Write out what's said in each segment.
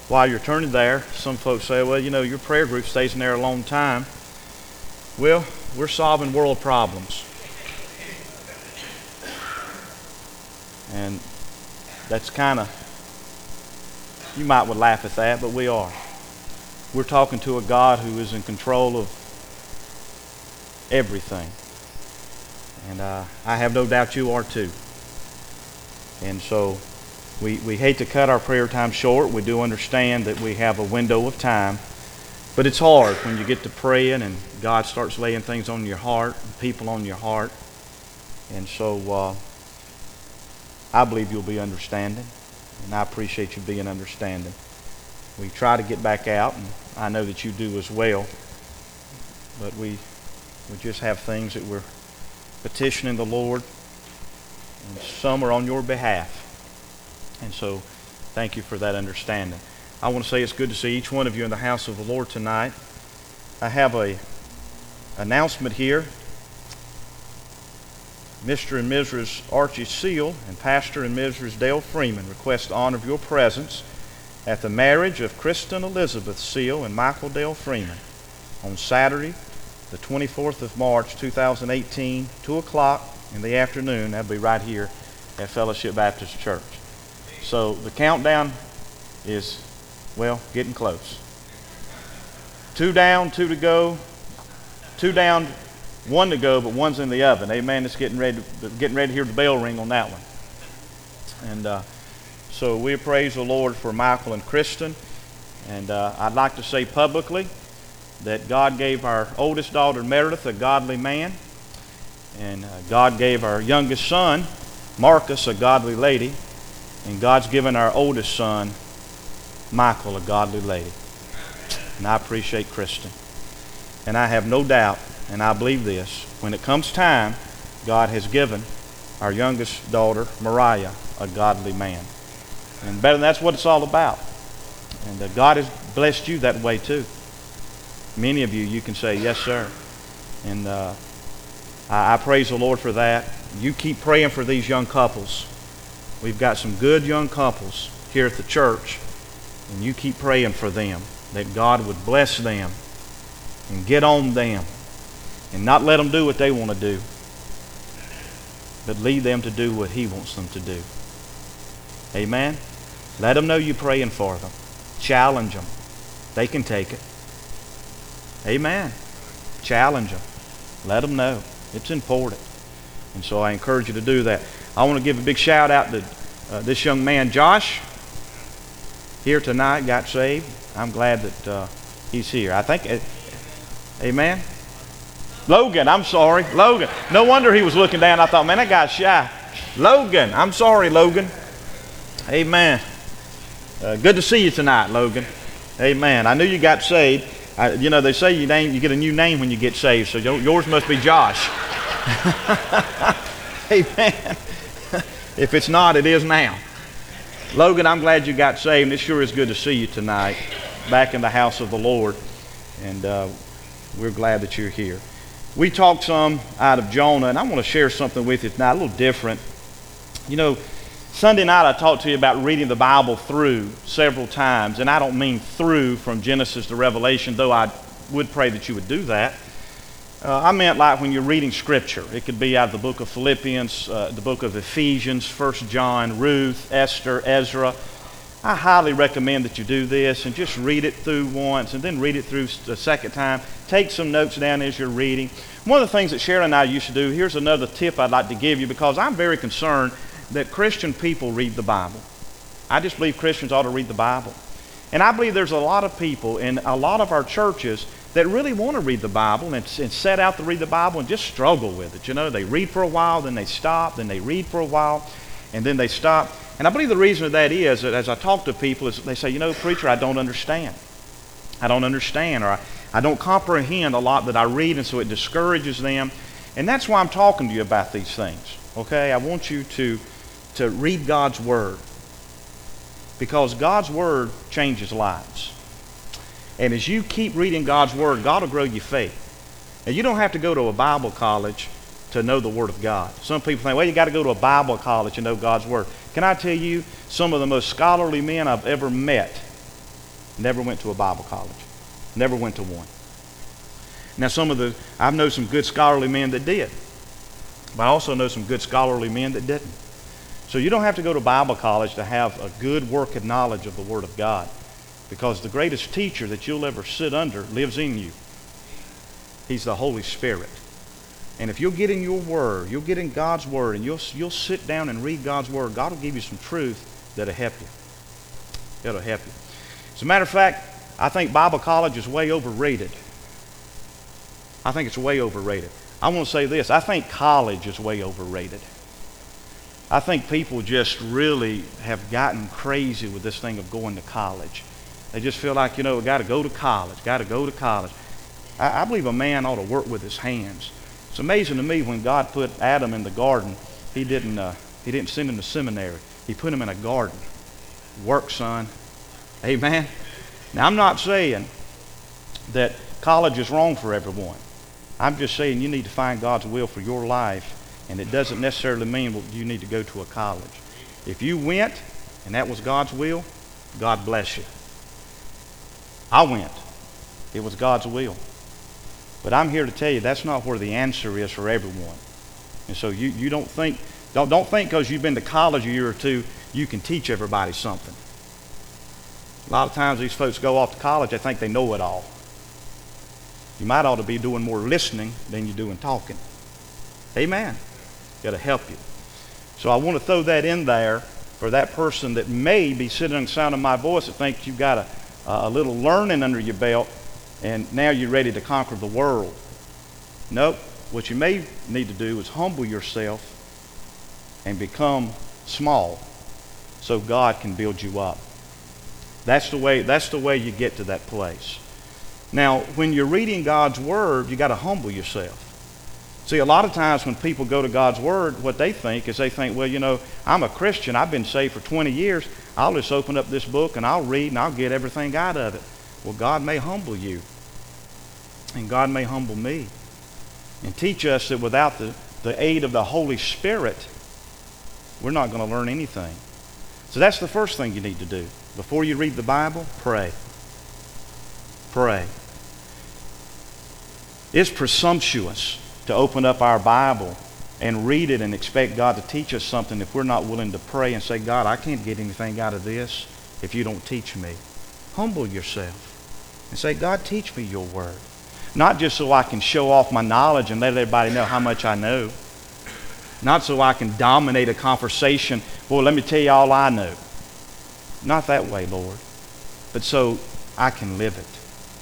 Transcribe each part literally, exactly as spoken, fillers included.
while you're turning there, some folks say, well, you know, your prayer group stays in there a long time. Well, we're solving world problems. And that's kind of, you might would laugh at that, but we are. We're talking to a God who is in control of everything. And uh, I have no doubt you are too. And so we, we hate to cut our prayer time short. We do understand that we have a window of time. But it's hard when you get to praying and God starts laying things on your heart, and people on your heart. And so uh, I believe you'll be understanding. And I appreciate you being understanding. We try to get back out, and I know that you do as well. But we, we just have things that we're petitioning the Lord, and some are on your behalf. And so thank you for that understanding. I want to say it's good to see each one of you in the house of the Lord tonight. I have a announcement here. Mister and Missus Archie Seal and Pastor and Missus Dale Freeman request the honor of your presence at the marriage of Kristen Elizabeth Seal and Michael Dale Freeman on Saturday, the twenty-fourth of March, two thousand eighteen, two o'clock in the afternoon. That'll be right here at Fellowship Baptist Church. So the countdown is, well, getting close. Two down, two to go. Two down, one to go, but one's in the oven. Amen. It's getting ready to, getting ready to hear the bell ring on that one. And uh, so we praise the Lord for Michael and Kristen. And uh, I'd like to say publicly that God gave our oldest daughter, Meredith, a godly man. And uh, God gave our youngest son, Marcus, a godly lady. And God's given our oldest son, Michael, a godly lady. And I appreciate Kristen. And I have no doubt, and I believe this, when it comes time, God has given our youngest daughter, Mariah, a godly man. And better, that's what it's all about. And uh, God has blessed you that way too. Many of you, you can say, yes, sir. And uh, I, I praise the Lord for that. You keep praying for these young couples. We've got some good young couples here at the church. And you keep praying for them, that God would bless them and get on them and not let them do what they want to do, but lead them to do what He wants them to do. Amen? Let them know you're praying for them. Challenge them. They can take it. Amen. Challenge them. Let them know. It's important. And so I encourage you to do that. I want to give a big shout out to uh, this young man, Josh, here tonight, got saved. I'm glad that uh, he's here. I think, uh, amen? Logan, I'm sorry. Logan. No wonder he was looking down. I thought, man, that guy's shy. Logan. I'm sorry, Logan. Amen. Uh, good to see you tonight, Logan. Amen. I knew you got saved. I, you know, they say you name you get a new name when you get saved, so yours must be Josh. Amen. If it's not, it is now. Logan, I'm glad you got saved, and it sure is good to see you tonight back in the house of the Lord, and uh, we're glad that you're here. We talked some out of Jonah, and I want to share something with you tonight, a little different. You know, Sunday night I talked to you about reading the Bible through several times, and I don't mean through from Genesis to Revelation, though I would pray that you would do that. Uh, I meant like when you're reading Scripture. It could be out of the book of Philippians, uh, the book of Ephesians, First John, Ruth, Esther, Ezra. I highly recommend that you do this and just read it through once and then read it through a second time. Take some notes down as you're reading. One of the things that Sharon and I used to do, here's another tip I'd like to give you, because I'm very concerned that Christian people read the Bible. I just believe Christians ought to read the Bible. And I believe there's a lot of people in a lot of our churches that really want to read the Bible and, and set out to read the Bible and just struggle with it. You know, they read for a while, then they stop, then they read for a while, and then they stop. And I believe the reason that is that as I talk to people is they say, you know, preacher, I don't understand. I don't understand, or I, I don't comprehend a lot that I read, and so it discourages them. And that's why I'm talking to you about these things, okay? I want you to, to read God's Word, because God's Word changes lives. And as you keep reading God's Word, God will grow your faith. And you don't have to go to a Bible college to know the Word of God. Some people think, well, you got to go to a Bible college to know God's Word. Can I tell you, some of the most scholarly men I've ever met Never went to a Bible college. Never went to one. Now some of the, I've known some good scholarly men that did. But I also know some good scholarly men that didn't. So you don't have to go to Bible college to have a good working knowledge of the Word of God. Because the greatest teacher that you'll ever sit under lives in you. He's the Holy Spirit. And if you'll get in your Word, you'll get in God's Word, and you'll, you'll sit down and read God's Word, God will give you some truth that'll help you. That'll help you. As a matter of fact, I think Bible college is way overrated. I think it's way overrated. I want to say this. I think college is way overrated. I think people just really have gotten crazy with this thing of going to college. They just feel like, you know, got to go to college, got to go to college. I, I believe a man ought to work with his hands. It's amazing to me when God put Adam in the garden, he didn't, uh, he didn't send him to seminary. He put him in a garden. Work, son. Amen. Now, I'm not saying that college is wrong for everyone. I'm just saying you need to find God's will for your life, and it doesn't necessarily mean well, you need to go to a college. If you went and that was God's will, God bless you. I went. It was God's will. But I'm here to tell you that's not where the answer is for everyone. And so you, you don't think, don't, don't think because you've been to college a year or two, you can teach everybody something. A lot of times these folks go off to college, they think they know it all. You might ought to be doing more listening than you're doing talking. Amen. Got to help you. So I want to throw that in there for that person that may be sitting on the sound of my voice that thinks you've got a, a little learning under your belt and now you're ready to conquer the world. Nope. What you may need to do is humble yourself and become small so God can build you up. That's the way, that's the way you get to that place. Now, when you're reading God's Word, you got to humble yourself. See, a lot of times when people go to God's Word, what they think is they think, well, you know, I'm a Christian. I've been saved for twenty years. I'll just open up this book and I'll read and I'll get everything out of it. Well, God may humble you. And God may humble me. And teach us that without the, the aid of the Holy Spirit, we're not going to learn anything. So that's the first thing you need to do. Before you read the Bible, pray. Pray. It's presumptuous to open up our Bible and read it and expect God to teach us something if we're not willing to pray and say, God, I can't get anything out of this if you don't teach me. Humble yourself and say, God, teach me your word. Not just so I can show off my knowledge and let everybody know how much I know. Not so I can dominate a conversation. Boy, let me tell you all I know. Not that way, Lord. But so I can live it.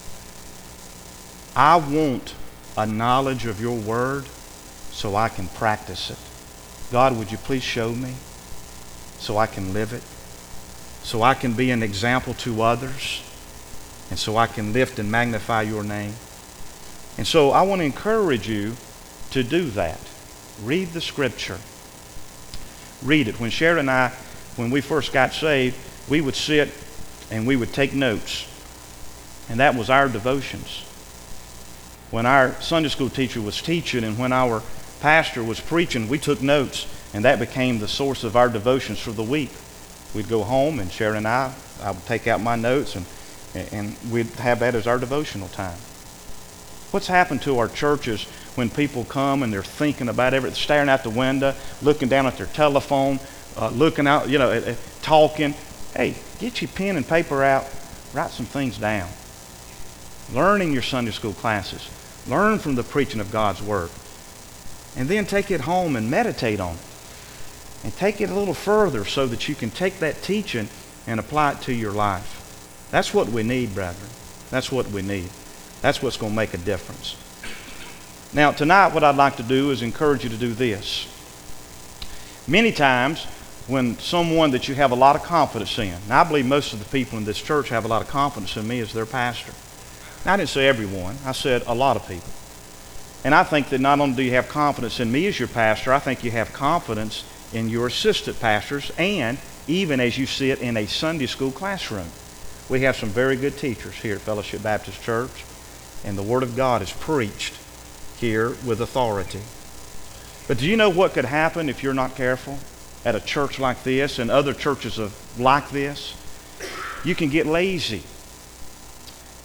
I want a knowledge of your word so I can practice it. God, would you please show me so I can live it? So I can be an example to others and so I can lift and magnify your name. And so I want to encourage you to do that. Read the Scripture. Read it. When Sharon and I, when we first got saved, we would sit and we would take notes. And that was our devotions. When our Sunday school teacher was teaching and when our pastor was preaching, we took notes. And that became the source of our devotions for the week. We'd go home and Sharon and I, I would take out my notes and, and we'd have that as our devotional time. What's happened to our churches when people come and they're thinking about everything, staring out the window, looking down at their telephone, uh, looking out, you know, uh, uh, talking. Hey, get your pen and paper out, write some things down. Learn in your Sunday school classes. Learn from the preaching of God's Word. And then take it home and meditate on it. And take it a little further so that you can take that teaching and apply it to your life. That's what we need, brethren. That's what we need. That's what's going to make a difference. Now, tonight what I'd like to do is encourage you to do this. Many times when someone that you have a lot of confidence in, and I believe most of the people in this church have a lot of confidence in me as their pastor. Now, I didn't say everyone. I said a lot of people. And I think that not only do you have confidence in me as your pastor, I think you have confidence in your assistant pastors and even as you sit in a Sunday school classroom. We have some very good teachers here at Fellowship Baptist Church. And the Word of God is preached here with authority. But do you know what could happen if you're not careful at a church like this and other churches of like this? You can get lazy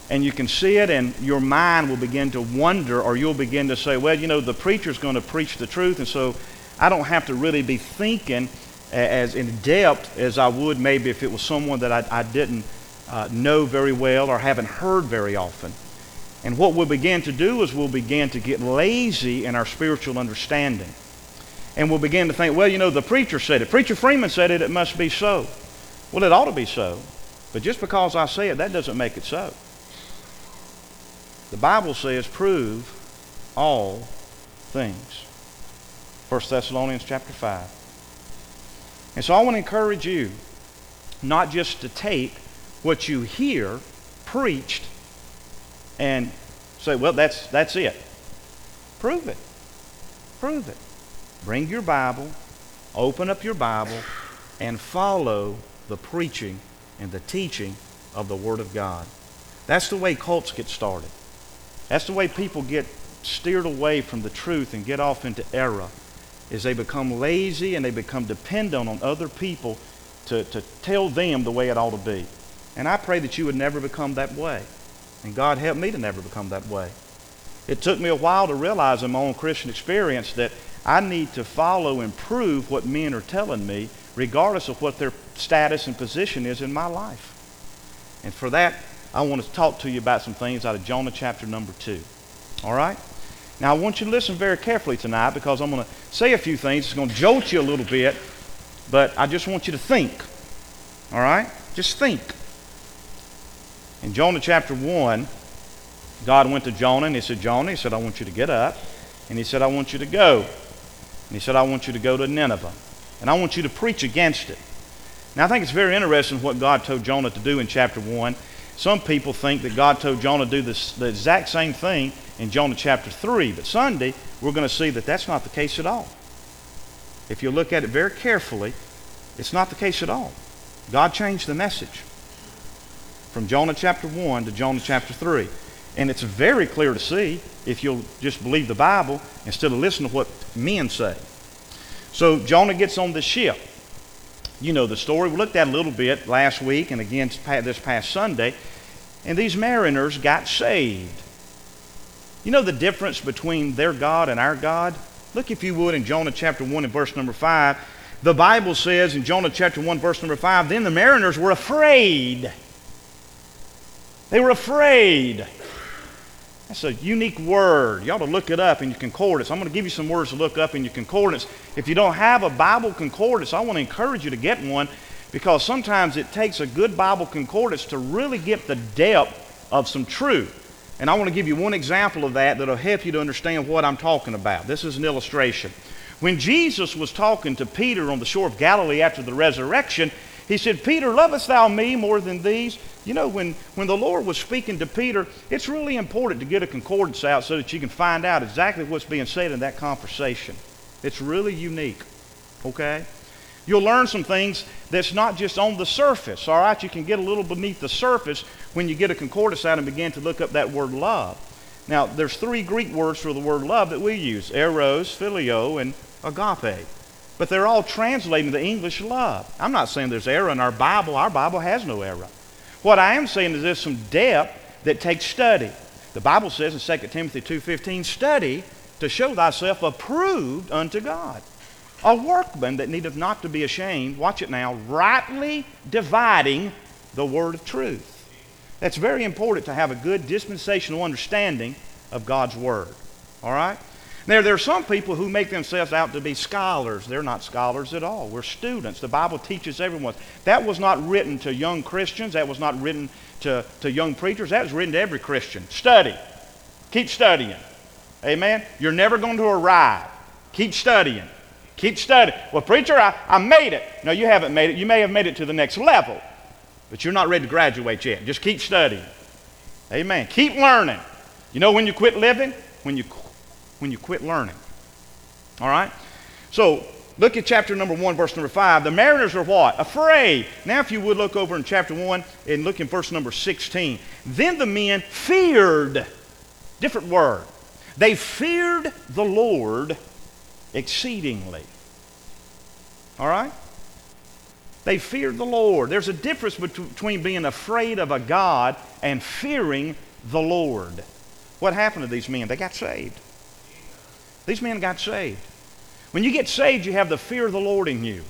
and you can see it, and your mind will begin to wonder, or you'll begin to say, well, you know, the preacher's going to preach the truth, and so I don't have to really be thinking as in depth as I would maybe if it was someone that I, I didn't uh, know very well or haven't heard very often. And what we'll begin to do is we'll begin to get lazy in our spiritual understanding. And we'll begin to think, well, you know, the preacher said it. Preacher Freeman said it, it must be so. Well, it ought to be so. But just because I say it, that doesn't make it so. The Bible says, prove all things. First Thessalonians chapter five. And so I want to encourage you not just to take what you hear preached and say, well, that's that's it. Prove it. Prove it. Bring your Bible, open up your Bible, and follow the preaching and the teaching of the Word of God. That's the way cults get started. That's the way people get steered away from the truth and get off into error, is they become lazy and they become dependent on other people to, to tell them the way it ought to be. And I pray that you would never become that way. And God help me to never become that way. It took me a while to realize in my own Christian experience that I need to follow and prove what men are telling me, regardless of what their status and position is in my life. And for that, I want to talk to you about some things out of Jonah chapter number two. All right? Now, I want you to listen very carefully tonight, because I'm going to say a few things. It's going to jolt you a little bit, but I just want you to think. All right? Just think. In Jonah chapter one, God went to Jonah and he said, Jonah, he said, I want you to get up. And he said, I want you to go. And he said, I want you to go to Nineveh. And I want you to preach against it. Now, I think it's very interesting what God told Jonah to do in chapter one. Some people think that God told Jonah to do this, the exact same thing in Jonah chapter three. But Sunday, we're going to see that that's not the case at all. If you look at it very carefully, it's not the case at all. God changed the message from Jonah chapter one to Jonah chapter three. And it's very clear to see if you'll just believe the Bible instead of listen to what men say. So Jonah gets on the ship. You know the story. We looked at it a little bit last week and again this past Sunday. And these mariners got saved. You know the difference between their God and our God? Look, if you would, in Jonah chapter one and verse number five. The Bible says in Jonah chapter one, verse number five, then the mariners were afraid. They were afraid. That's a unique word. You ought to look it up in your concordance. I'm going to give you some words to look up in your concordance. If you don't have a Bible concordance, I want to encourage you to get one, because sometimes it takes a good Bible concordance to really get the depth of some truth. And I want to give you one example of that that will help you to understand what I'm talking about. This is an illustration. When Jesus was talking to Peter on the shore of Galilee after the resurrection, he said, Peter, lovest thou me more than these? You know, when, when the Lord was speaking to Peter, it's really important to get a concordance out so that you can find out exactly what's being said in that conversation. It's really unique, okay? You'll learn some things that's not just on the surface, all right? You can get a little beneath the surface when you get a concordance out and begin to look up that word love. Now, there's three Greek words for the word love that we use, eros, phileo, and agape. But they're all translating the English love. I'm not saying there's error in our Bible. Our Bible has no error. What I am saying is there's some depth that takes study. The Bible says in Second Timothy two fifteen, study to show thyself approved unto God. A workman that needeth not to be ashamed, watch it now, rightly dividing the word of truth. That's very important to have a good dispensational understanding of God's word. All right? Now, there are some people who make themselves out to be scholars. They're not scholars at all. We're students. The Bible teaches everyone. That was not written to young Christians. That was not written to, to young preachers. That was written to every Christian. Study. Keep studying. Amen? You're never going to arrive. Keep studying. Keep studying. Well, preacher, I, I made it. No, you haven't made it. You may have made it to the next level, but you're not ready to graduate yet. Just keep studying. Amen. Keep learning. You know when you quit living? When you when you quit learning. All right? So, look at chapter number one, verse number five. The mariners are what? Afraid. Now, if you would look over in chapter one and look in verse number sixteen. Then the men feared. Different word. They feared the Lord exceedingly. All right? They feared the Lord. There's a difference between being afraid of a God and fearing the Lord. What happened to these men? They got saved. These men got saved. When you get saved, you have the fear of the Lord in you.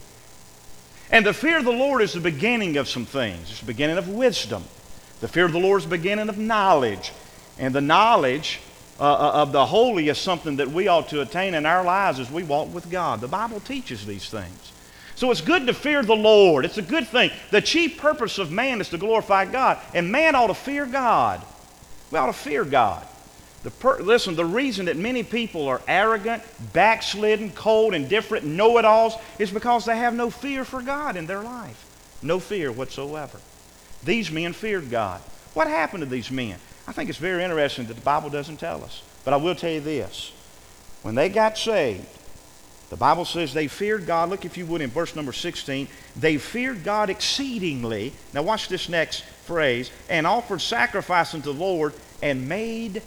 And the fear of the Lord is the beginning of some things. It's the beginning of wisdom. The fear of the Lord is the beginning of knowledge. And the knowledge uh, of the holy is something that we ought to attain in our lives as we walk with God. The Bible teaches these things. So it's good to fear the Lord. It's a good thing. The chief purpose of man is to glorify God. And man ought to fear God. We ought to fear God. The per- listen, the reason that many people are arrogant, backslidden, cold, indifferent, know-it-alls is because they have no fear for God in their life. No fear whatsoever. These men feared God. What happened to these men? I think it's very interesting that the Bible doesn't tell us. But I will tell you this. When they got saved, the Bible says they feared God. Look, if you would, in verse number sixteen. They feared God exceedingly. Now watch this next phrase. And offered sacrifice unto the Lord and made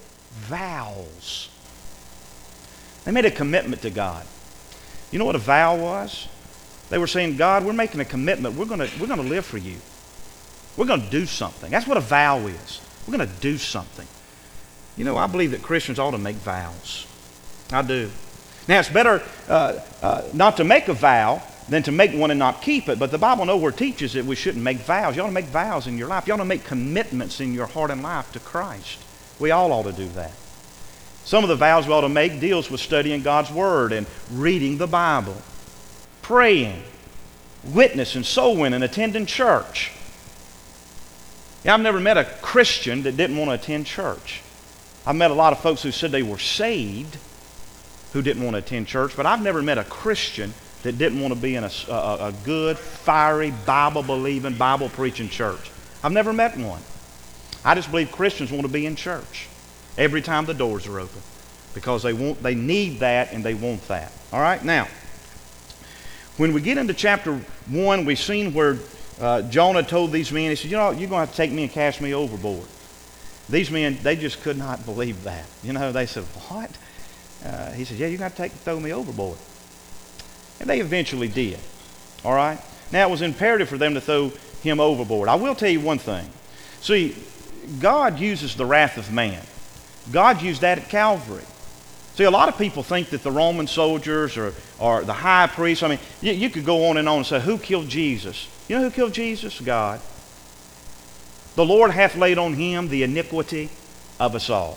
vows. They made a commitment to God. You know what a vow was? They were saying, God, we're making a commitment. We're going to we're going to live for you. We're going to do something. That's what a vow is. We're going to do something. You know, I believe that Christians ought to make vows. I do. Now, it's better uh, uh, not to make a vow than to make one and not keep it. But the Bible nowhere teaches that we shouldn't make vows. You ought to make vows in your life. You ought to make commitments in your heart and life to Christ. We all ought to do that. Some of the vows we ought to make deals with studying God's Word and reading the Bible, praying, witnessing, soul winning, attending church. Yeah, I've never met a Christian that didn't want to attend church. I've met a lot of folks who said they were saved who didn't want to attend church, but I've never met a Christian that didn't want to be in a, a, a good, fiery, Bible-believing, Bible-preaching church. I've never met one. I just believe Christians want to be in church every time the doors are open because they want, they need that and they want that. All right, now, when we get into chapter one, we've seen where uh, Jonah told these men, he said, you know, you're going to have to take me and cast me overboard. These men, they just could not believe that. You know, they said, what? Uh, he said, yeah, you're going to take throw me overboard. And they eventually did. All right? Now, it was imperative for them to throw him overboard. I will tell you one thing. See, God uses the wrath of man. God used that at Calvary. See, a lot of people think that the Roman soldiers or, or the high priest, I mean, you, you could go on and on and say, who killed Jesus? You know who killed Jesus? God. The Lord hath laid on him the iniquity of us all.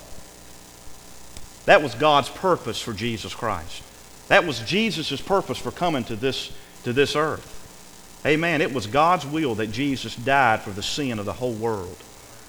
That was God's purpose for Jesus Christ. That was Jesus' purpose for coming to this, to this earth. Amen. It was God's will that Jesus died for the sin of the whole world.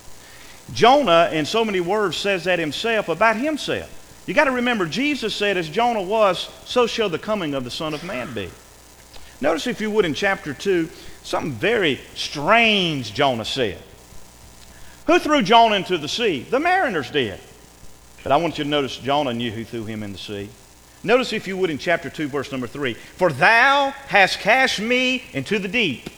Jonah, in so many words, says that himself about himself. You got to remember, Jesus said, as Jonah was, so shall the coming of the Son of Man be. Notice, if you would, in chapter two, something very strange Jonah said. Who threw Jonah into the sea? The mariners did. But I want you to notice Jonah knew who threw him in the sea. Notice, if you would, in chapter two, verse number three. For thou hast cast me into the deep.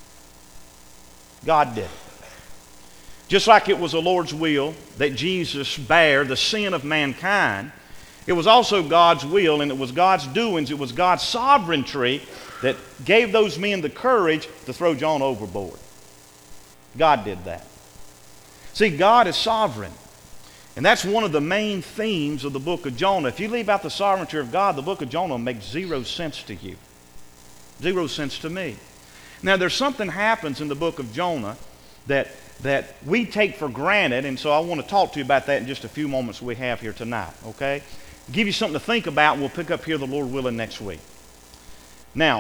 God did it. Just like it was the Lord's will that Jesus bear the sin of mankind, it was also God's will and it was God's doings, it was God's sovereignty that gave those men the courage to throw Jonah overboard. God did that. See, God is sovereign. And that's one of the main themes of the book of Jonah. If you leave out the sovereignty of God, the book of Jonah makes zero sense to you. Zero sense to me. Now, there's something happens in the book of Jonah that, that we take for granted, and so I want to talk to you about that in just a few moments we have here tonight, okay? Give you something to think about, and we'll pick up here, the Lord willing, next week. Now,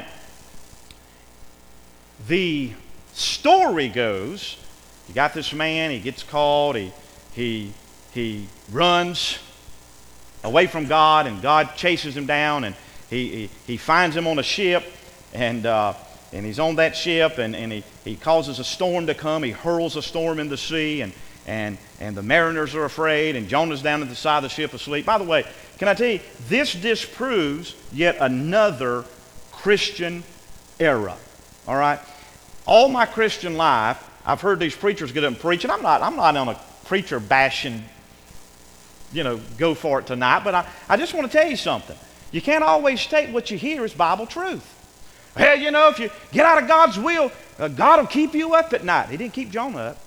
the story goes, you got this man, he gets caught, he, he, he runs away from God, and God chases him down, and he, he, he finds him on a ship, and uh, and he's on that ship, and, and he, he causes a storm to come. He hurls a storm in the sea, and, and, and the mariners are afraid, and Jonah's down at the side of the ship asleep. By the way, can I tell you, this disproves yet another Christian era. All right? All my Christian life, I've heard these preachers get up and preach, and I'm not, I'm not on a preacher bashing, you know, go for it tonight, but I, I just want to tell you something. You can't always state what you hear is Bible truth. Well, you know, if you get out of God's will, uh, God will keep you up at night. He didn't keep Jonah up.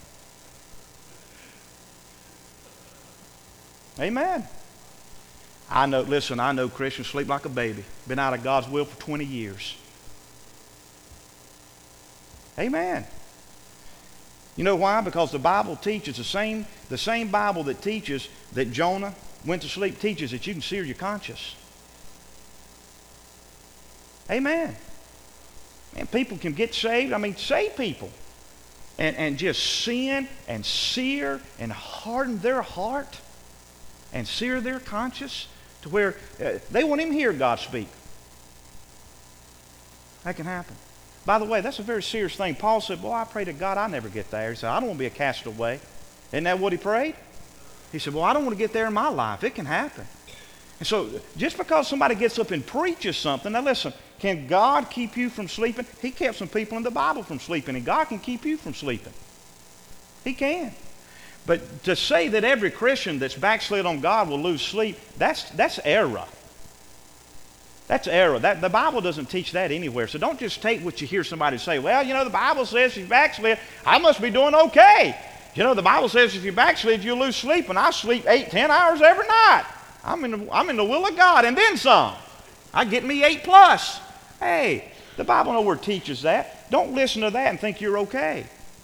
Amen. I know, listen, I know Christians sleep like a baby. Been out of God's will for twenty years. Amen. You know why? Because the Bible teaches the same, the same Bible that teaches that Jonah went to sleep teaches that you can sear your conscience. Amen. And people can get saved. I mean, save people. And, and just sin and sear and harden their heart and sear their conscience to where uh, they won't even hear God speak. That can happen. By the way, that's a very serious thing. Paul said, boy, I pray to God I never get there. He said, I don't want to be a castaway. Isn't that what he prayed? He said, well, I don't want to get there in my life. It can happen. And so just because somebody gets up and preaches something, now listen, can God keep you from sleeping? He kept some people in the Bible from sleeping, and God can keep you from sleeping. He can. But to say that every Christian that's backslid on God will lose sleep, that's, that's error. That's error. That, the Bible doesn't teach that anywhere. So don't just take what you hear somebody say, well, you know, the Bible says if you backslid, I must be doing okay. You know, the Bible says if you backslid, you'll lose sleep, and I sleep eight, ten hours every night. I'm in, the, I'm in the will of God, and then some. I get me eight plus. Hey, the Bible nowhere teaches that. Don't listen to that and think you're okay.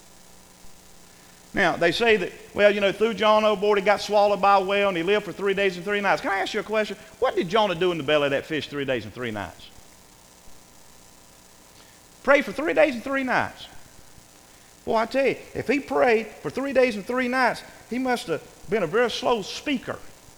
Now, they say that, well, you know, through Jonah, oh boy, he got swallowed by a whale and he lived for three days and three nights. Can I ask you a question? What did Jonah do in the belly of that fish three days and three nights? Pray for three days and three nights. Boy, I tell you, if he prayed for three days and three nights, he must have been a very slow speaker.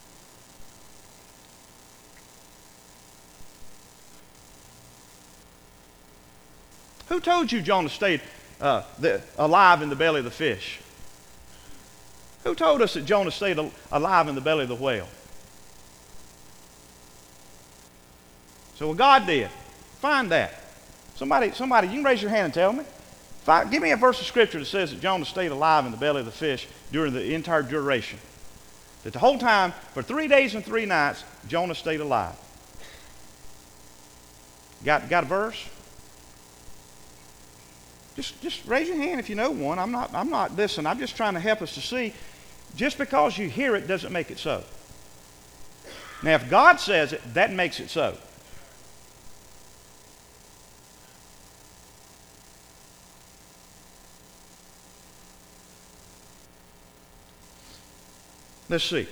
Who told you Jonah stayed uh, the, alive in the belly of the fish? Who told us that Jonah stayed alive in the belly of the whale? So what God did, find that. Somebody, somebody, you can raise your hand and tell me. Find, give me a verse of Scripture that says that Jonah stayed alive in the belly of the fish during the entire duration. That the whole time, for three days and three nights, Jonah stayed alive. Got, got a verse? Just, just raise your hand if you know one. I'm not, I'm not, listen, I'm just trying to help us to see. Just because you hear it doesn't make it so. Now, if God says it, that makes it so. Let's see.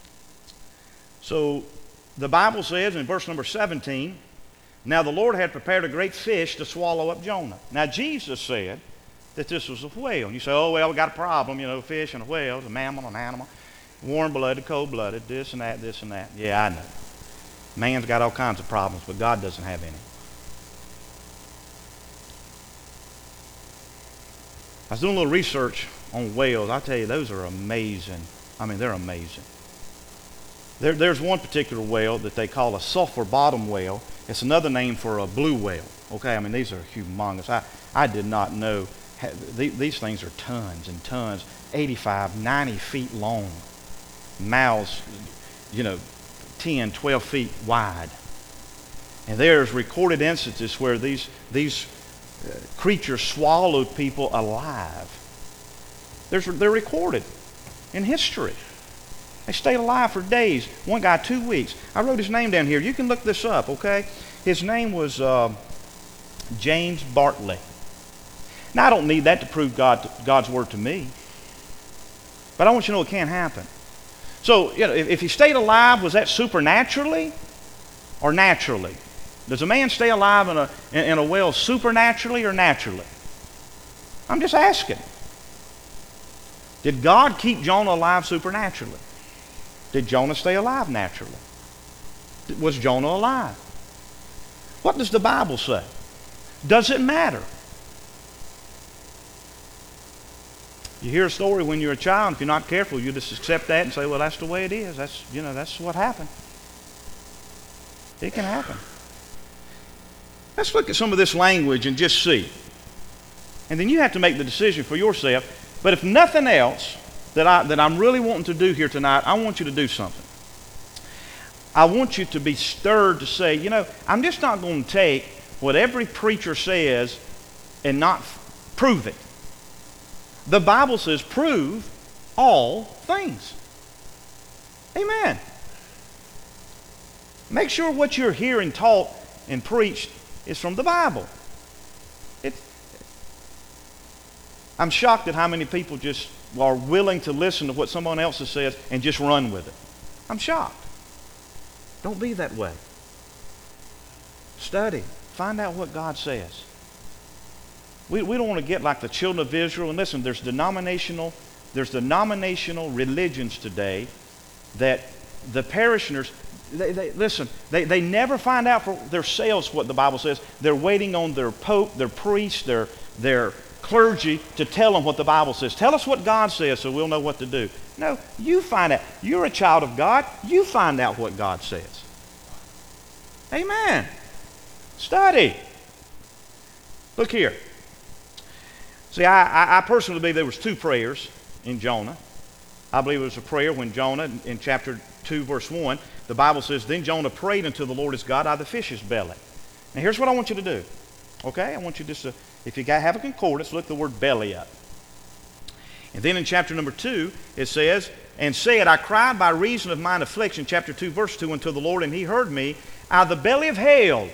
So, the Bible says in verse number seventeen, now the Lord had prepared a great fish to swallow up Jonah. Now, Jesus said that this was a whale. And you say, oh, well, we got a problem, you know, fish and a whale, a mammal, an animal, warm-blooded, cold-blooded, this and that, this and that. Yeah, I know. Man's got all kinds of problems, but God doesn't have any. I was doing a little research on whales. I tell you, those are amazing. I mean, they're amazing. There, there's one particular whale that they call a sulfur bottom whale. It's another name for a blue whale. Okay, I mean, these are humongous. I, I did not know. These things are tons and tons, eighty-five, ninety feet long, mouths, you know, ten, twelve feet wide. And there's recorded instances where these, these uh, creatures swallowed people alive. There's, they're recorded in history. They stayed alive for days. One guy, two weeks. I wrote his name down here. You can look this up, okay? His name was uh, James Bartley. Now, I don't need that to prove God, God's word to me. But I want you to know it can happen. So, you know, if, if he stayed alive, was that supernaturally or naturally? Does a man stay alive in a, in, in a well supernaturally or naturally? I'm just asking. Did God keep Jonah alive supernaturally? Did Jonah stay alive naturally? Was Jonah alive? What does the Bible say? Does it matter? You hear a story when you're a child, if you're not careful, you just accept that and say, well, that's the way it is. That's, you know, that's what happened. It can happen. Let's look at some of this language and just see. And then you have to make the decision for yourself. But if nothing else that, I, that I'm really wanting to do here tonight, I want you to do something. I want you to be stirred to say, you know, I'm just not going to take what every preacher says and not f- prove it. The Bible says, prove all things. Amen. Make sure what you're hearing taught and preached is from the Bible. It, I'm shocked at how many people just are willing to listen to what someone else says and just run with it. I'm shocked. Don't be that way. Study. Find out what God says. We, we don't want to get like the children of Israel. And listen, there's denominational, there's denominational religions today that the parishioners, they, they, listen, they, they never find out for themselves what the Bible says. They're waiting on their pope, their priest, their, their clergy to tell them what the Bible says. Tell us what God says so we'll know what to do. No, you find out. You're a child of God. You find out what God says. Amen. Study. Look here. See, I, I, I personally believe there was two prayers in Jonah. I believe it was a prayer when Jonah, in chapter two, verse one, the Bible says, then Jonah prayed unto the Lord his God out of the fish's belly. Now here's what I want you to do. Okay? I want you just to, if you have a concordance, look the word belly up. And then in chapter number two, it says, and said, I cried by reason of mine affliction, chapter two, verse two, unto the Lord, and he heard me. Out of the belly of hell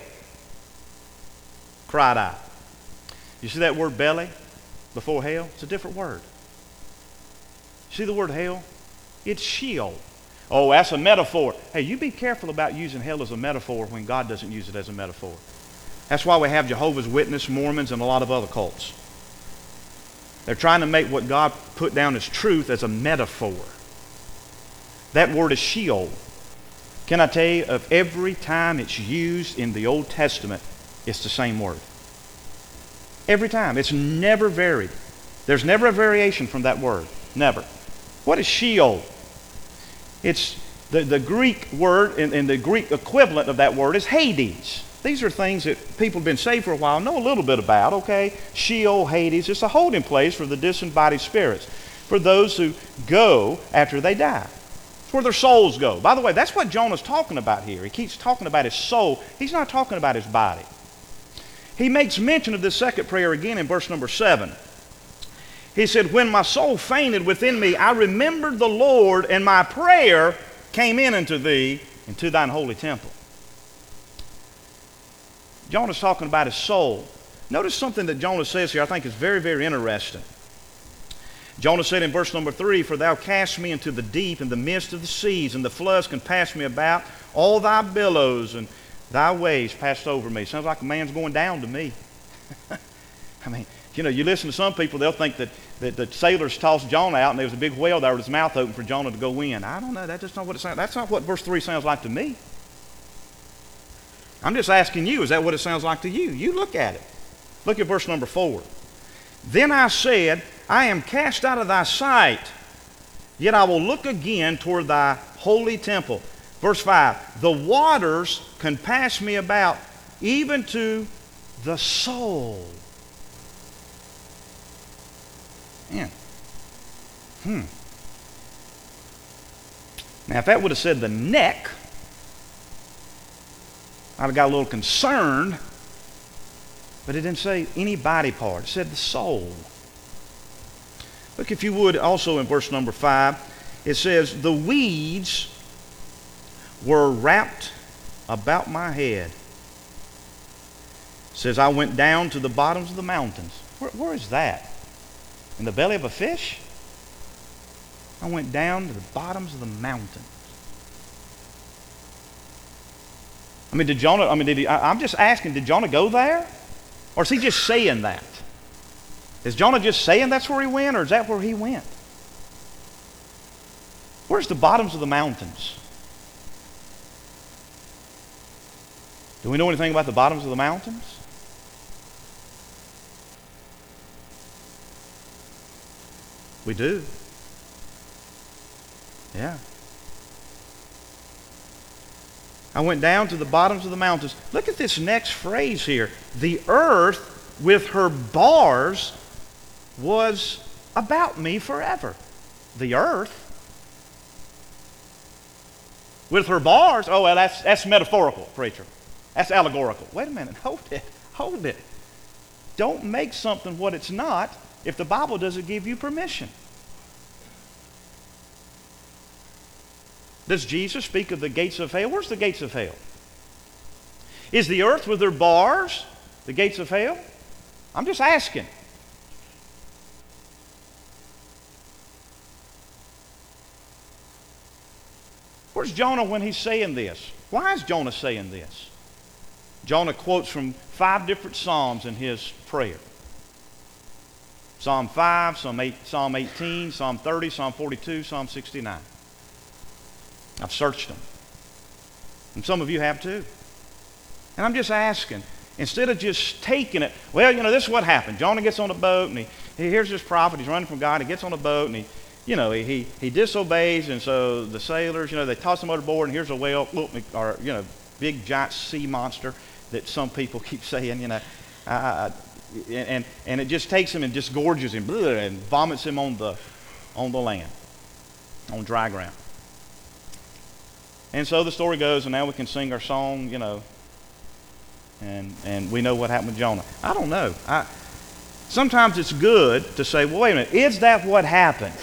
cried I. You see that word belly before hell? It's a different word. See the word hell? It's Sheol. Oh, that's a metaphor. Hey, you be careful about using hell as a metaphor when God doesn't use it as a metaphor. That's why we have Jehovah's Witnesses, Mormons, and a lot of other cults. They're trying to make what God put down as truth as a metaphor. That word is Sheol. Can I tell you, of every time it's used in the Old Testament, it's the same word. Every time. It's never varied. There's never a variation from that word. Never. What is Sheol? It's the, the Greek word, and, and the Greek equivalent of that word is Hades. These are things that people have been saved for a while know a little bit about, okay? Sheol, Hades, it's a holding place for the disembodied spirits, for those who go after they die. It's where their souls go. By the way, that's what Jonah's talking about here. He keeps talking about his soul. He's not talking about his body. He makes mention of this second prayer again in verse number seven. He said, when my soul fainted within me, I remembered the Lord, and my prayer came in unto thee, into thine holy temple. Jonah's talking about his soul. Notice something that Jonah says here I think is very, very interesting. Jonah said in verse number three, for thou cast me into the deep in the midst of the seas, and the floods compassed me about. All thy billows and thy waves passed over me. Sounds like a man's going down to me. I mean, you know, you listen to some people, they'll think that, that the sailors tossed Jonah out and there was a big whale there with his mouth open for Jonah to go in. I don't know. That's just not what it sounds. That's not what verse three sounds like to me. I'm just asking you, is that what it sounds like to you? You look at it. Look at verse number four. Then I said, I am cast out of thy sight, yet I will look again toward thy holy temple. Verse five, the waters compass me about, even to the soul. Man. Hmm. Now, if that would have said the neck, I'd have got a little concerned, but it didn't say any body part. It said the soul. Look, if you would, also in verse number five, it says, the weeds were wrapped about my head. It says, I went down to the bottoms of the mountains. Where, where is that? In the belly of a fish? I went down to the bottoms of the mountains. I mean, did Jonah, I mean, did he, I, I'm just asking, did Jonah go there? Or is he just saying that? Is Jonah just saying that's where he went, or is that where he went? Where's the bottoms of the mountains? Do we know anything about the bottoms of the mountains? We do. Yeah. I went down to the bottoms of the mountains. Look at this next phrase here. The earth with her bars was about me forever. The earth with her bars. Oh, well, that's, that's metaphorical, preacher. That's allegorical. Wait a minute. Hold it. hold it. Don't make something what it's not if the Bible doesn't give you permission. Does Jesus speak of the gates of hell? Where's the gates of hell? Is the earth with her bars the gates of hell? I'm just asking. Where's Jonah when he's saying this? Why is Jonah saying this? Jonah quotes from five different Psalms in his prayer. Psalm five, Psalm, eight, Psalm eighteen, Psalm thirty, Psalm forty-two, Psalm sixty-nine. I've searched them. And some of you have too. And I'm just asking, instead of just taking it, well, you know, this is what happened. Jonah gets on a boat and he, he hears this prophet, he's running from God, he gets on a boat and he, you know, he, he, he disobeys, and so the sailors, you know, they toss him overboard, and here's a whale, or, you know, big giant sea monster that some people keep saying, you know, uh, and, and it just takes him and just gorges him and vomits him on the, on the land, on dry ground. And so the story goes, and now we can sing our song, you know, and and we know what happened with Jonah. I don't know. I, sometimes it's good to say, well, wait a minute, is that what happened?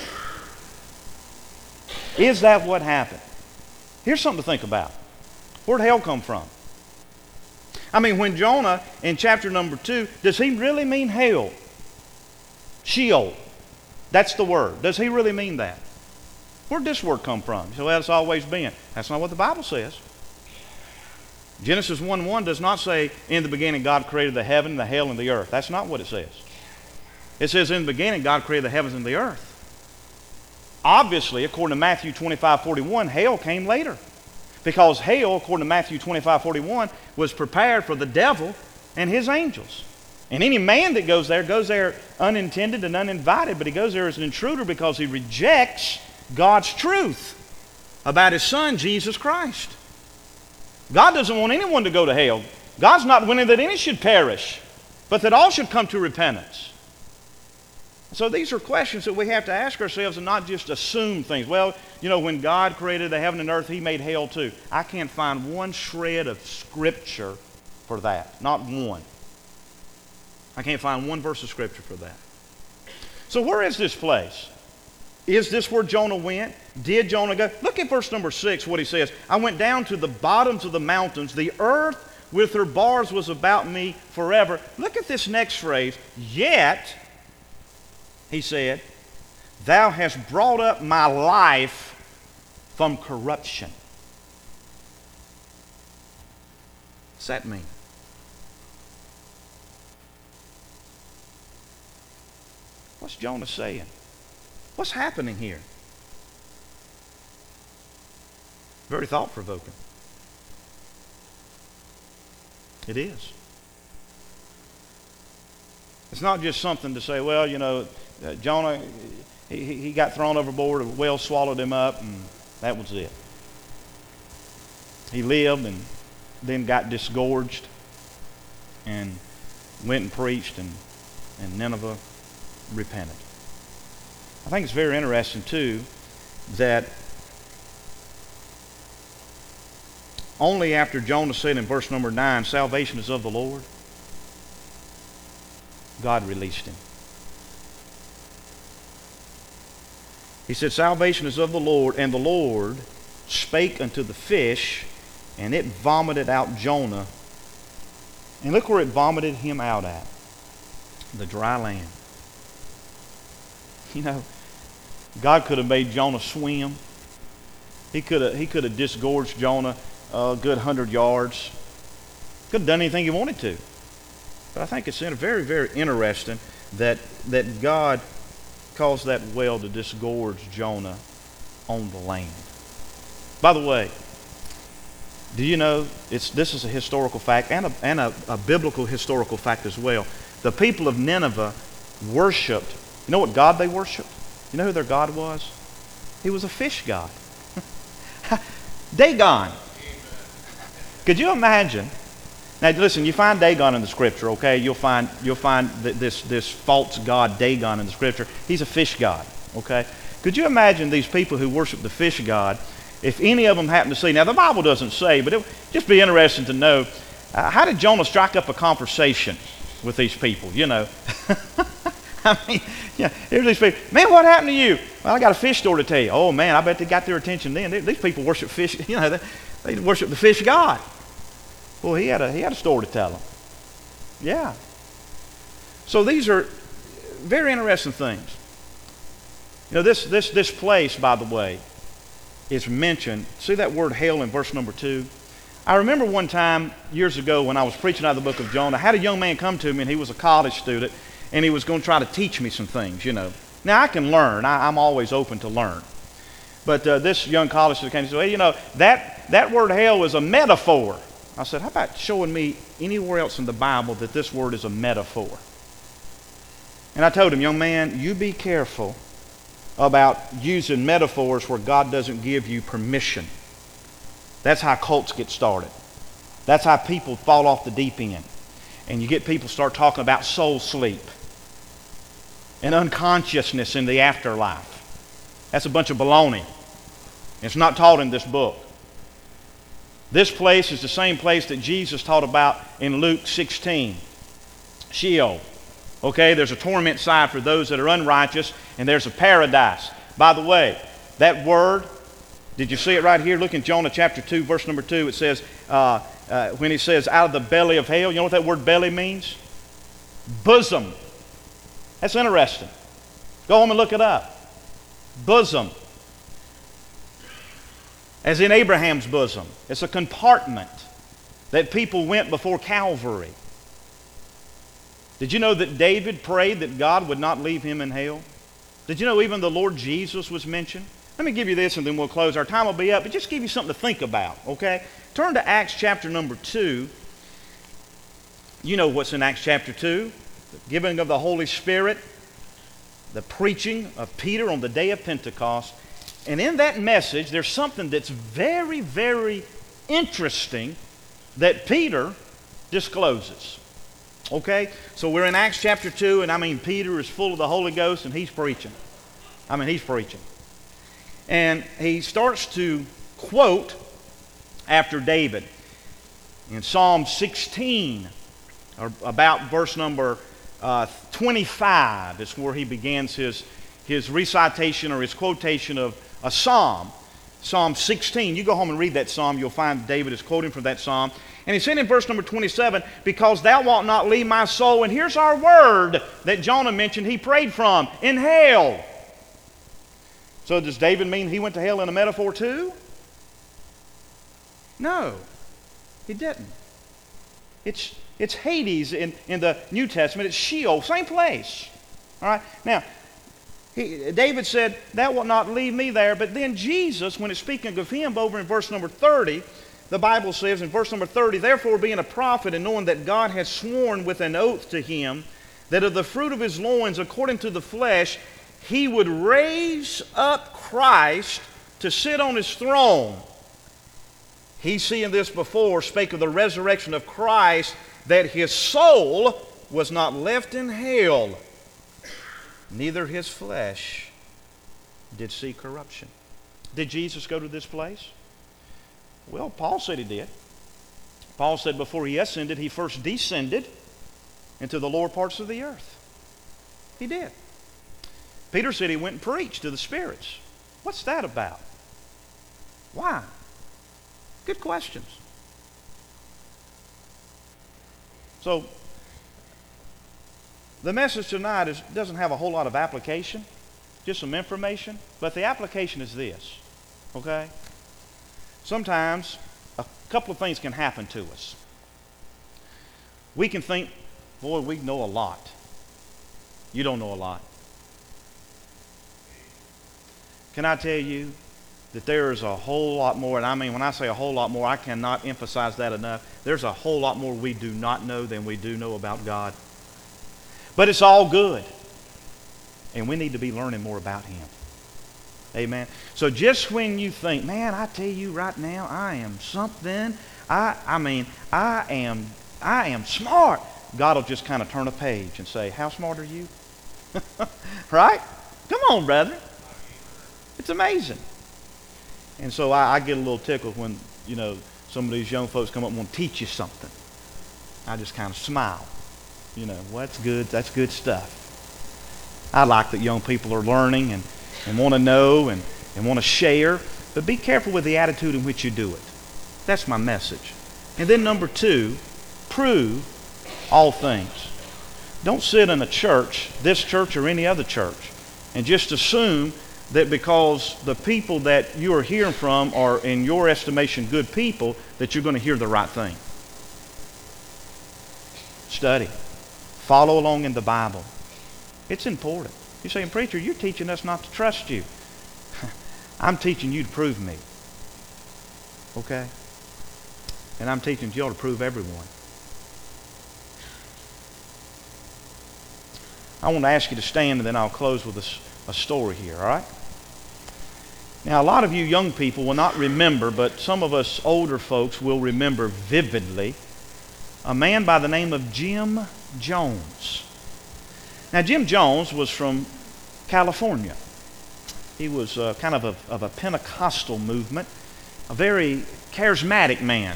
Is that what happened? Here's something to think about. Where'd hell come from? I mean, when Jonah, in chapter number two, does he really mean hell? Sheol. That's the word. Does he really mean that? Where'd this word come from? So, well, it's always been. That's not what the Bible says. Genesis one one does not say, in the beginning God created the heaven, the hell, and the earth. That's not what it says. It says, in the beginning God created the heavens and the earth. Obviously, according to Matthew twenty-five forty-one, hell came later. Because hell, according to Matthew twenty-five forty-one, was prepared for the devil and his angels. And any man that goes there, goes there unintended and uninvited, but he goes there as an intruder because he rejects God's truth about His Son, Jesus Christ. God doesn't want anyone to go to hell. God's not willing that any should perish, but that all should come to repentance. So these are questions that we have to ask ourselves and not just assume things. Well, you know, when God created the heaven and earth, He made hell too. I can't find one shred of Scripture for that. Not one. I can't find one verse of Scripture for that. So where is this place? Is this where Jonah went? Did Jonah go? Look at verse number six, what he says. I went down to the bottoms of the mountains. The earth with her bars was about me forever. Look at this next phrase. Yet, he said, thou hast brought up my life from corruption. What's that mean? What's Jonah saying? What's happening here? Very thought-provoking. It is. It's not just something to say, well, you know, uh, Jonah, he, he got thrown overboard, a whale swallowed him up, and that was it. He lived and then got disgorged and went and preached, and, and Nineveh repented. I think it's very interesting, too, that only after Jonah said in verse number nine, salvation is of the Lord, God released him. He said, salvation is of the Lord, and the Lord spake unto the fish, and it vomited out Jonah. And look where it vomited him out at. The dry land. You know, God could have made Jonah swim. He could have, he could have disgorged Jonah a good hundred yards. Could have done anything he wanted to. But I think it's very, very interesting that, that God caused that whale to disgorge Jonah on the land. By the way, do you know, it's, this is a historical fact and, a, and a, a biblical historical fact as well. The people of Nineveh worshipped, you know what God they worshipped? You know who their God was? He was a fish god. Dagon. Could you imagine? Now listen, you find Dagon in the Scripture, okay? You'll find you'll find th- this this false god Dagon in the Scripture. He's a fish god, okay? Could you imagine these people who worship the fish god? If any of them happen to see, now the Bible doesn't say, but it would just be interesting to know uh, how did Jonah strike up a conversation with these people, you know? I mean, yeah, here's these people. Man, what happened to you? Well, I got a fish story to tell you. Oh, man, I bet they got their attention then. They, these people worship fish. You know, they, they worship the fish god. Well, he had a he had a story to tell them. Yeah. So these are very interesting things. You know, this this this place, by the way, is mentioned. See that word hell in verse number two? I remember one time years ago when I was preaching out of the book of Jonah, I had a young man come to me, and he was a college student, and he was going to try to teach me some things, you know. Now, I can learn. I, I'm always open to learn. But uh, this young college student came and said, well, you know, that, that word hell is a metaphor. I said, how about showing me anywhere else in the Bible that this word is a metaphor? And I told him, young man, you be careful about using metaphors where God doesn't give you permission. That's how cults get started. That's how people fall off the deep end. And you get people start talking about soul sleep and unconsciousness in the afterlife. That's a bunch of baloney. It's not taught in this book. This place is the same place that Jesus taught about in Luke sixteen. Sheol. Okay, there's a torment side for those that are unrighteous, and there's a paradise. By the way, that word, did you see it right here? Look in Jonah chapter two, verse number two. It says, uh, uh, when he says, out of the belly of hell, you know what that word belly means? Bosom. That's interesting. Go home and look it up. Bosom. As in Abraham's bosom. It's a compartment that people went before Calvary. Did you know that David prayed that God would not leave him in hell? Did you know even the Lord Jesus was mentioned? Let me give you this and then we'll close. Our time will be up, but just give you something to think about, okay? Turn to Acts chapter number two. You know what's in Acts chapter two. The giving of the Holy Spirit, the preaching of Peter on the day of Pentecost. And in that message, there's something that's very, very interesting that Peter discloses. Okay? So we're in Acts chapter two, and I mean, Peter is full of the Holy Ghost, and he's preaching. I mean, he's preaching. And he starts to quote after David. In Psalm sixteen, or about verse number uh, twenty-five, is where he begins his, his recitation or his quotation of a psalm. Psalm sixteen. You go home and read that psalm. You'll find David is quoting from that psalm. And he said in verse number twenty-seven, because thou wilt not leave my soul. And here's our word that Jonah mentioned he prayed from, in hell. So does David mean he went to hell in a metaphor too? No, he didn't. It's, it's Hades in, in the New Testament. It's Sheol, same place. All right. Now, he, David said, thou wilt not leave me there. But then Jesus, when it's speaking of him over in verse number thirty, the Bible says in verse number thirty, therefore being a prophet and knowing that God has sworn with an oath to him that of the fruit of his loins according to the flesh he would raise up Christ to sit on his throne. He, seeing this before, spake of the resurrection of Christ, that his soul was not left in hell, neither his flesh did see corruption. Did Jesus go to this place? Well, Paul said he did. Paul said before he ascended, he first descended into the lower parts of the earth. He did. Peter said he went and preached to the spirits. What's that about? Why? Good questions. So, the message tonight is, doesn't have a whole lot of application, just some information, but the application is this, okay? Sometimes a couple of things can happen to us. We can think, boy, we know a lot. You don't know a lot. Can I tell you that there is a whole lot more, and I mean when I say a whole lot more, I cannot emphasize that enough. There's a whole lot more we do not know than we do know about God. But it's all good. And we need to be learning more about Him. Amen. So just when you think, man, I tell you right now, I am something, I I mean, I am I am smart. God will just kind of turn a page and say, how smart are you? Right? Come on, brother. It's amazing. And so I, I get a little tickled when, you know, some of these young folks come up and want to teach you something. I just kind of smile. You know, well, that's good. That's good stuff. I like that young people are learning and, and want to know and, and want to share. But be careful with the attitude in which you do it. That's my message. And then number two, prove all things. Don't sit in a church, this church or any other church, and just assume that because the people that you are hearing from are, in your estimation, good people, that you're going to hear the right thing. Study. Follow along in the Bible. It's important. You're saying, preacher, you're teaching us not to trust you. I'm teaching you to prove me. Okay? And I'm teaching you all to prove everyone. I want to ask you to stand, and then I'll close with a, a story here, all right? Now, a lot of you young people will not remember, but some of us older folks will remember vividly a man by the name of Jim Jones. Now, Jim Jones was from California. He was uh, kind of a, of a Pentecostal movement, a very charismatic man.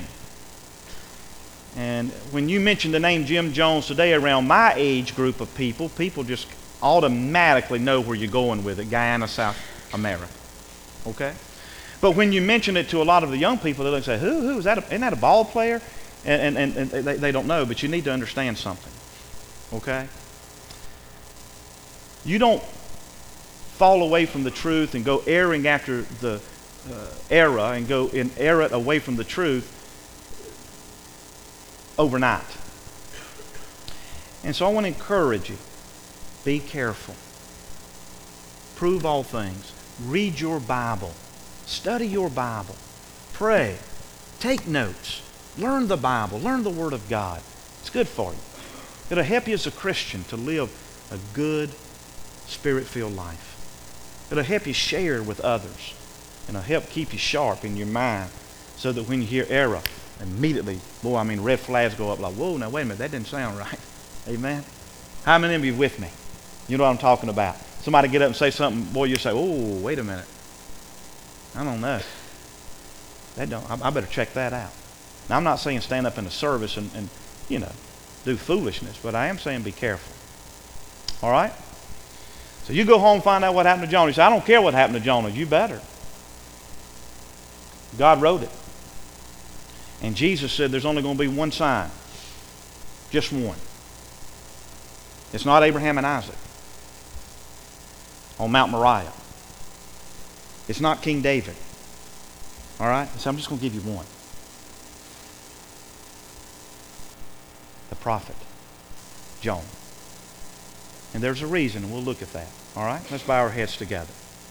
And when you mention the name Jim Jones today around my age group of people, people just automatically know where you're going with it, Guyana, South America. Okay? But when you mention it to a lot of the young people, they'll say, who, who, is that a, isn't that a ball player? And, and, and they, they don't know, but you need to understand something. Okay? You don't fall away from the truth and go erring after the uh, error and go in error away from the truth overnight. And so I want to encourage you, be careful. Prove all things. Read your Bible. Study your Bible. Pray. Take notes. Learn the Bible. Learn the Word of God. It's good for you. It'll help you as a Christian to live a good, Spirit-filled life. It'll help you share with others. And it'll help keep you sharp in your mind so that when you hear error, immediately, boy, I mean, red flags go up like, whoa, now wait a minute, that didn't sound right. Amen? How many of you with me? You know what I'm talking about. Somebody get up and say something, boy, you say, oh, wait a minute. I don't know. That don't, I, I better check that out. Now, I'm not saying stand up in the service and, and, you know, do foolishness, but I am saying be careful. All right? So you go home and find out what happened to Jonah. You say, I don't care what happened to Jonah. You better. God wrote it. And Jesus said there's only going to be one sign. Just one. It's not Abraham and Isaac on Mount Moriah. It's not King David. All right? So I'm just going to give you one. The prophet, Jonah. And there's a reason, and we'll look at that. All right? Let's bow our heads together.